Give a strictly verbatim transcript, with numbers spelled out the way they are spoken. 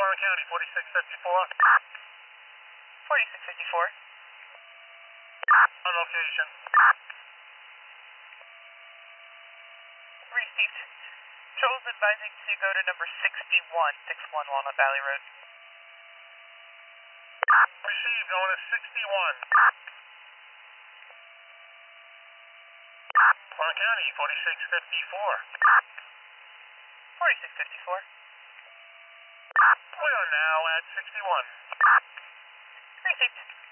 Warren County, forty-six fifty-four. forty-six fifty-four. On location. Received. Patrol's advising to go to number sixty-one, sixty-one Walnut Valley Road. Received, going to sixty-one. Warren County, forty-six fifty-four. forty-six fifty-four. We are now at sixty-one. Received.